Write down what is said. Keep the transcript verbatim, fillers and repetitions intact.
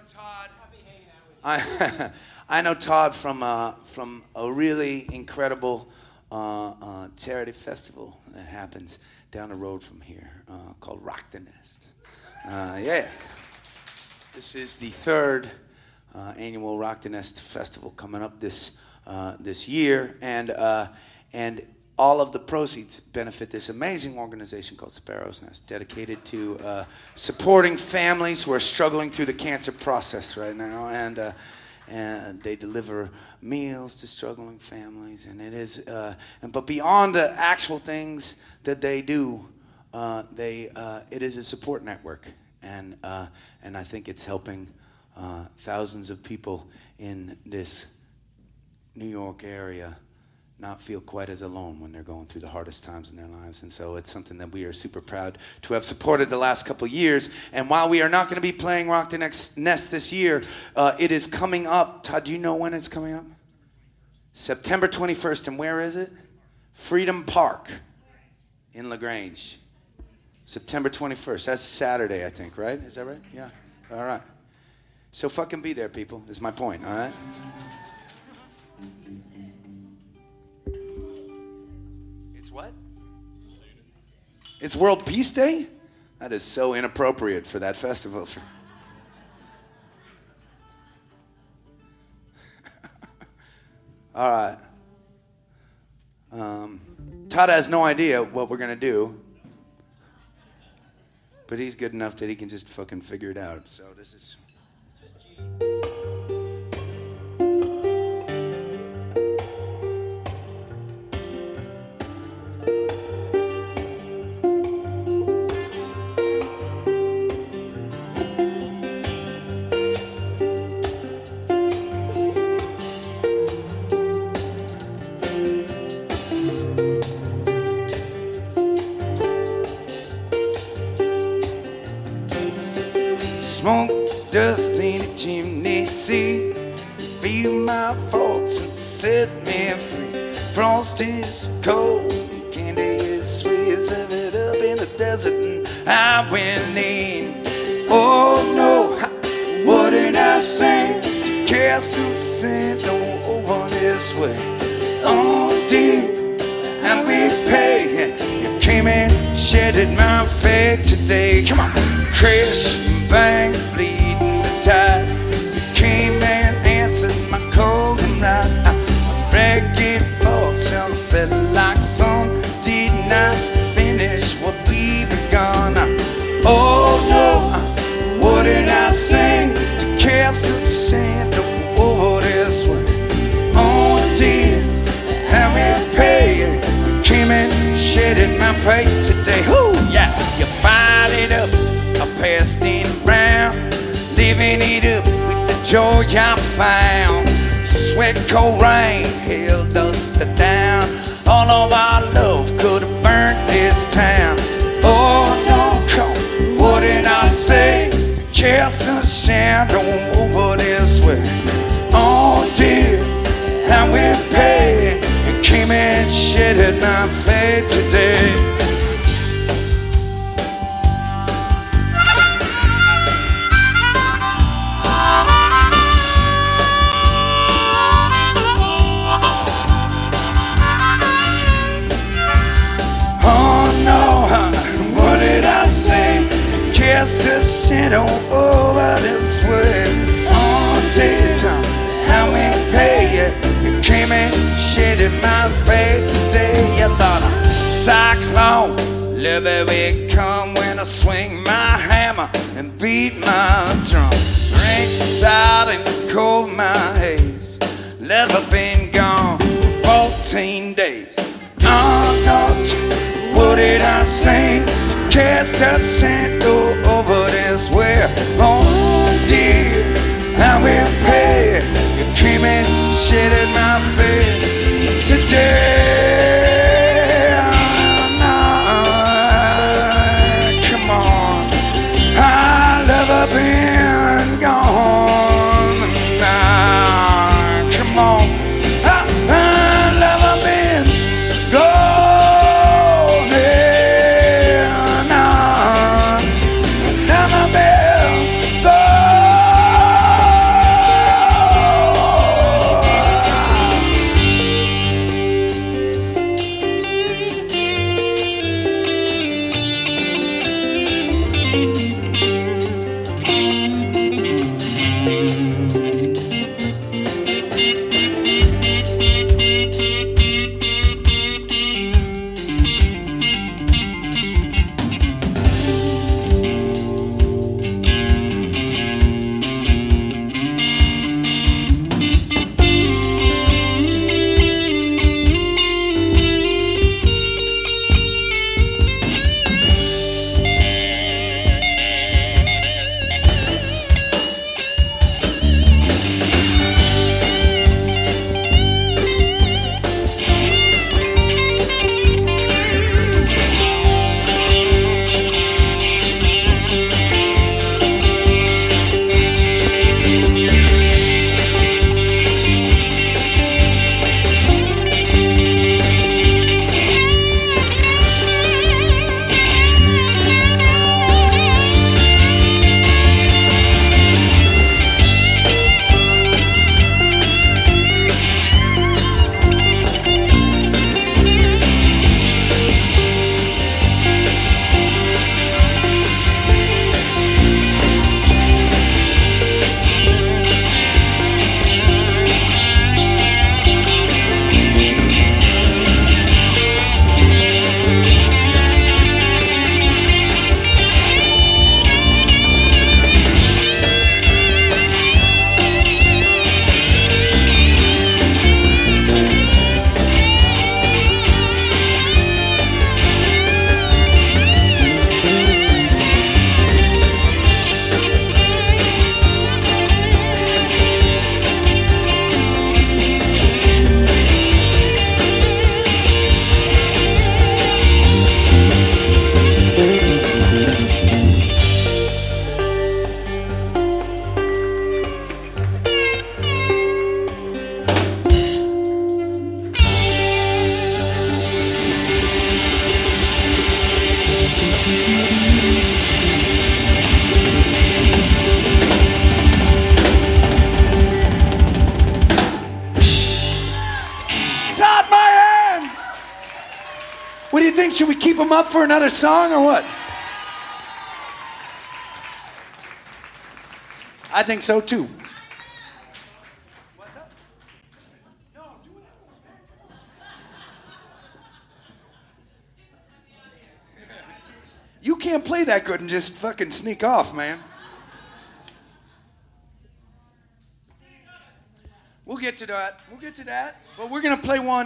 Todd. I, I know Todd from uh, from a really incredible uh, uh, charity festival that happens down the road from here uh, called Rock the Nest. Uh, yeah. This is the third uh, annual Rock the Nest festival coming up this uh, this year, and uh, and all of the proceeds benefit this amazing organization called Sparrow's Nest, dedicated to uh, supporting families who are struggling through the cancer process right now, and uh, and they deliver meals to struggling families, and it is uh, and but beyond the actual things that they do, uh, they uh, it is a support network, and uh, and I think it's helping uh, thousands of people in this New York area not feel quite as alone when they're going through the hardest times in their lives. And so it's something that we are super proud to have supported the last couple of years. And while we are not going to be playing Rock the Nest this year, uh, it is coming up. Todd, do you know when it's coming up? September twenty-first. And where is it? Freedom Park in LaGrange. September twenty-first. That's Saturday, I think, right? Is that right? Yeah. All right. So fucking be there, people, is my point, all right? What? It's World Peace Day? That is so inappropriate for that festival. All right. Um, Todd has no idea what we're going to do, but he's good enough that he can just fucking figure it out. So this is... Smoke, dust in a chimney, see. Feel my thoughts and set me free. Frost is cold, candy is sweet. Serve it up in the desert and I went in. Oh no, what did I say? To cast a scent over this way. Oh dear, and we pay. You came and shedded my fate today. Come on, crash. Bang, bleeding the tide. You came and answered my call tonight. My ragged thoughts shall set like sun. Did not finish what we begun. Oh no, what did I say? To cast a shadow over this way. Oh dear, how we pay. You came and shedded my fate today. Ooh, yeah, you fired it up. I passed in round, living it up with the joy I found. Sweat, cold rain held us down. All of our love could have burnt this town. Oh no, come, what did I say? Cast a shadow over this way. Oh dear, how we pay. You came and shedded my fate today. Cast a shadow over this way. On daytime, how we pay it. You came and shedded my fate today. You thought a cyclone, live we come when I swing my hammer and beat my drum. Drinks out and cold my haze. Never been gone for fourteen days. Oh no, what did I say? Cast a shadow over this way. Oh dear, how we pay. You came and shedded my fate today. Oh, no, come on, I've never been gone. No, come on. Should we keep them up for another song or what? I think so too. What's up? No, do it. You can't play that good and just fucking sneak off, man. We'll get to that. We'll get to that. But we're gonna play one.